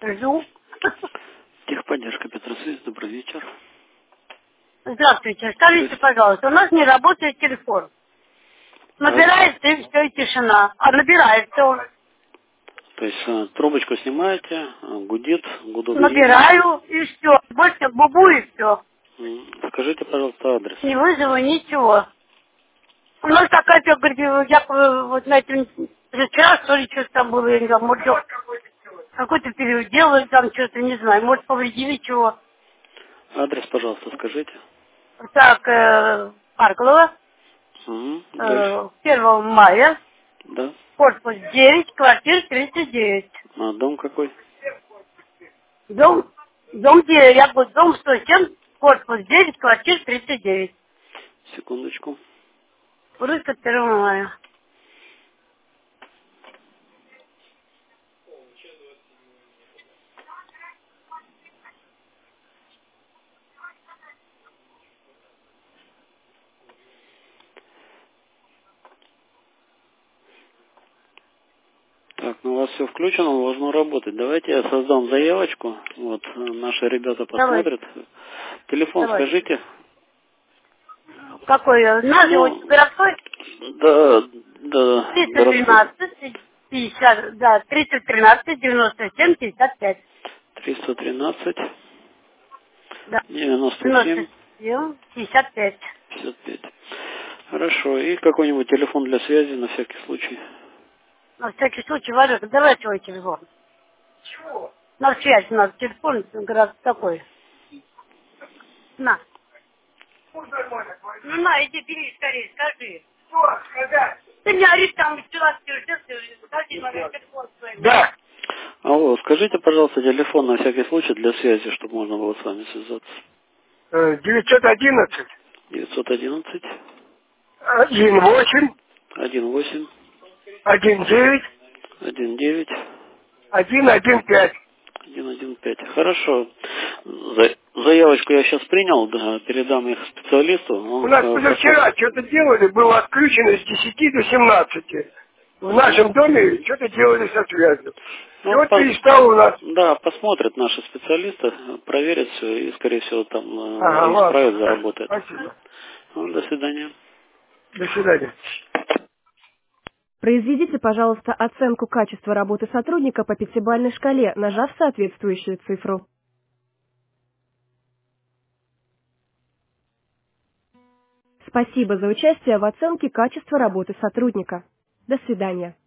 Жду. Техподдержка Петросвязь, добрый вечер. Здравствуйте. Скажите, пожалуйста, у нас не работает телефон. Набирается и все, и тишина. А набирается он. То есть трубочку снимаете, гудут линии. Набираю и все. Больше бубу и все. Скажите, пожалуйста, адрес. Ни вызова, ничего. У нас такая, я говорю, я вот на этом вчера, что ли, что-то там было, я не знаю, может, какой-то период делали там что-то, не знаю, может, повредили чего. Адрес, пожалуйста, скажите. Так, Парклова, Дальше. 1 мая, Да. корпус 9, квартира 39. А дом какой? Дом 9, я буду дом 107, корпус 9, квартира 39. Секундочку. Русская 1 мая. Так, ну у вас все включено, должно работать. Давайте я создам заявочку. Вот, наши ребята Давайте, посмотрят. Телефон давайте. скажите. Какой? Наш вот Ну, городской да, городской. 313, 50, да, 313, 97, 55. 313, Да, 97, 97, 55. 55. Хорошо. И какой-нибудь телефон для связи на всякий случай. На всякий случай, Валерка, давай свой телефон. На связь у нас телефон город такой. На. Ну на, иди бери скорее, скажи. Что сказать? Ты не ори там, вчера скажи, мой телефон свой. Да. Алло, скажите, пожалуйста, телефон на всякий случай для связи, чтобы можно было с вами связаться. 911 911 18 18 19 19 115. 115. Хорошо. Заявочку я сейчас принял, да, передам их специалисту. У Он нас посмотрит. позавчера что-то делали, было отключено с 10 до 17. В нашем доме что-то делали со связью. И Ну, вот перестал у нас. да, посмотрят наши специалисты, проверят все и, скорее всего, там Ага, исправят, ладно. заработает. Спасибо. Ну, до свидания. До свидания. Произведите, пожалуйста, оценку качества работы сотрудника по пятибалльной шкале, нажав соответствующую цифру. Спасибо за участие в оценке качества работы сотрудника. До свидания.